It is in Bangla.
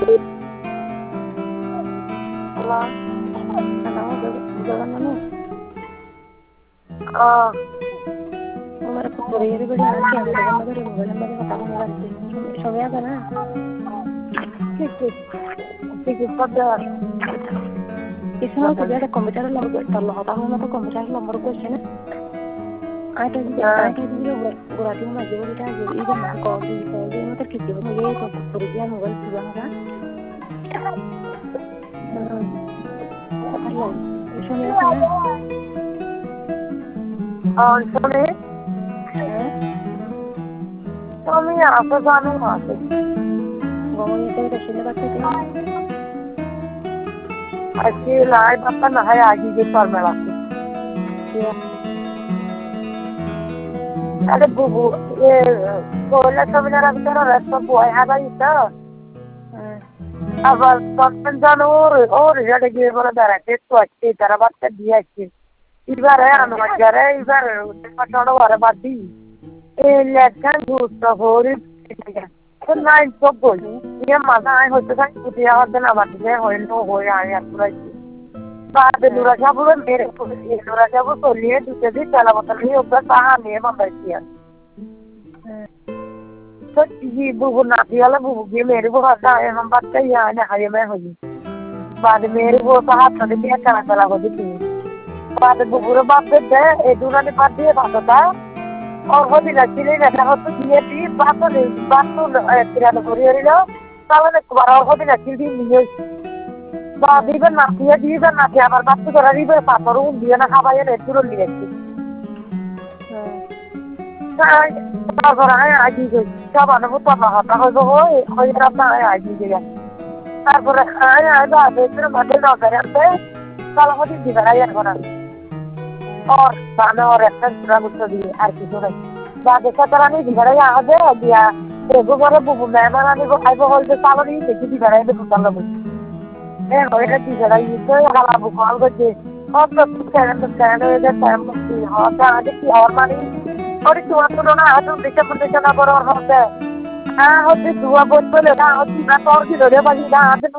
Halo, Halo, gimana? Nomor courier beli aja, nomor katakan nanti. Soalnya kan, itu mau kerja komputer nomor kalau tahu nama komputer nomor question. Ada juga berarti masih kita jadi itu masih kalau ini terkait juga itu pekerjaan mobile juga kan? Halo, soalnya kan? Soalnya apa sana masih? Ngomongin itu udah sini baca kan? Asyik lah, apa nak hai agi je par mela. Iya. Ada bubu, sekolah sebenarnya kita rasa buai apa itu? Awal penjan or jadi game mana darah itu aja, darah baca dia sih. Ibar ya, anu macam ibar, macam orang badi. Lekan gusto hori. Nain sobol. Ia mana ay hote kan kutia hote na badi je hoin no hoy ay apura. Baad nura jabu mere nura jabu to liye duse di chala botal liye uga saha niye mambaisiya. तो ये बुबु नाती वाला बुबु ये मेरे को आता है हम बात कर यहाँ ने हाय मैं होगी बाद मेरे को कहा था कि क्या करना चला होगी थी बाद बुबु रे बाप पे दे ए दूना ने बात दिए बात होता और वो दिन अकेले रहता हो तो ये भी बात तो तेरा तो कोरी रही ना साला ने कुमार और वो दिन अकेले भी नहीं है बाद ही बन नाती है हमारे बाप तो करा रही है साथ और उन दिया ना खावा ये नेचुरो लिया তারপরে আমি আগে গেছি সবাই বুঝতাম না হতা হইব হয়ে রান্না আমি আগে গেলাম তারপরে আমি আইবা বেতন মধ্যে নজরে আনতে কালামতি দিবাই এখন और खाना और रेस्टोरेंट पूरा कुछ दिए আর কিছু নাই বাকি সাতারানি দিবাই আগে দিয়া এগো করে বুবু মেহমান আনি আইব হলতে সালনি দেখি দিবাই দেখো কালাম এ হইরা দিবাই তো হালা বুকু আল গজে সব তো কেন এটা টাইম করতে হতা আগে কি আর মানে और तुम तो ना तुम देखा ना बरोबर होते हाँ होते दुआ बोल बोले ना होती ना तो और की रोड़े वाली ना आते